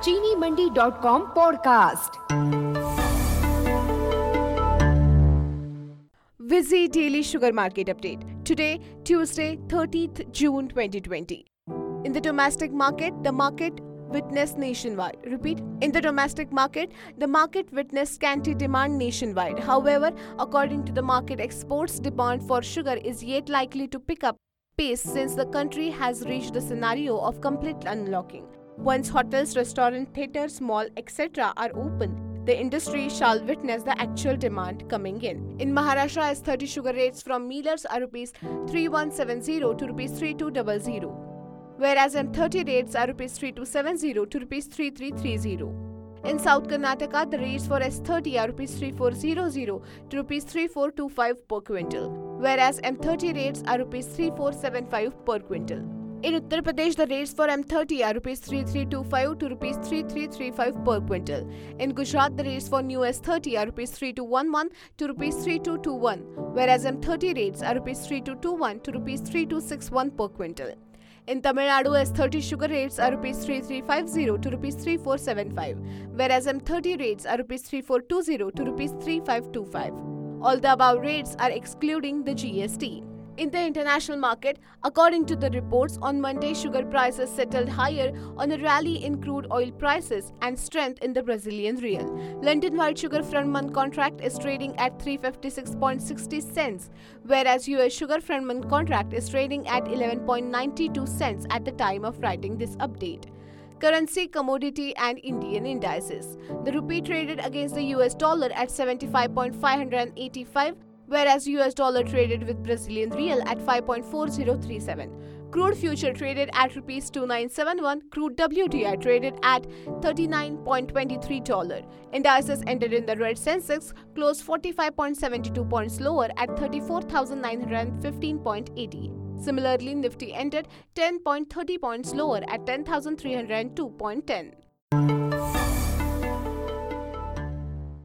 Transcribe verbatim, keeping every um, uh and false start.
चीनी Mandi dot com podcast. Visi Daily Sugar Market Update. Today, Tuesday, thirtieth June twenty twenty. In the domestic market, the market witnessed nationwide. Repeat. In the domestic market, the market witnessed scanty demand nationwide. However, according to the market exports, demand for sugar is yet likely to pick up pace since the country has reached the scenario of complete unlocking. Once hotels, restaurants, theatres, malls, et cetera are open, the industry shall witness the actual demand coming in. In Maharashtra, S thirty sugar rates from millers are rupees three one seven zero to rupees three two zero zero, whereas M thirty rates are rupees three two seven zero to rupees three three three zero. In South Karnataka, the rates for S thirty are rupees three four zero zero to rupees three four two five per quintal, whereas M thirty rates are rupees three four seven five per quintal. In Uttar Pradesh, the rates for M thirty are rupees three three two five to rupees three three three five per quintal. In Gujarat, the rates for new S thirty are rupees three two one one to rupees three two two one, whereas M thirty rates are rupees three two two one to rupees three two six one per quintal. In Tamil Nadu, S thirty sugar rates are rupees three three five zero to rupees three four seven five, whereas M thirty rates are rupees three four two zero to rupees three five two five. All the above rates are excluding the G S T. In the international market, according to the reports, on Monday sugar prices settled higher on a rally in crude oil prices and strength in the Brazilian real. London white sugar front month contract is trading at three fifty-six point six zero cents, whereas U S sugar front month contract is trading at eleven point nine two cents at the time of writing this update. Currency, commodity and Indian indices. The rupee traded against the U S dollar at seventy-five point five eight five, whereas U S dollar traded with Brazilian real at five point four zero three seven. Crude future traded at rupees two nine seven one. Crude W T I traded at thirty-nine point two three dollars. Indices ended in the red. Sensex closed forty-five point seven two points lower at thirty-four thousand nine hundred fifteen point eight zero. Similarly, Nifty ended ten point three zero points lower at ten thousand three hundred two point one zero.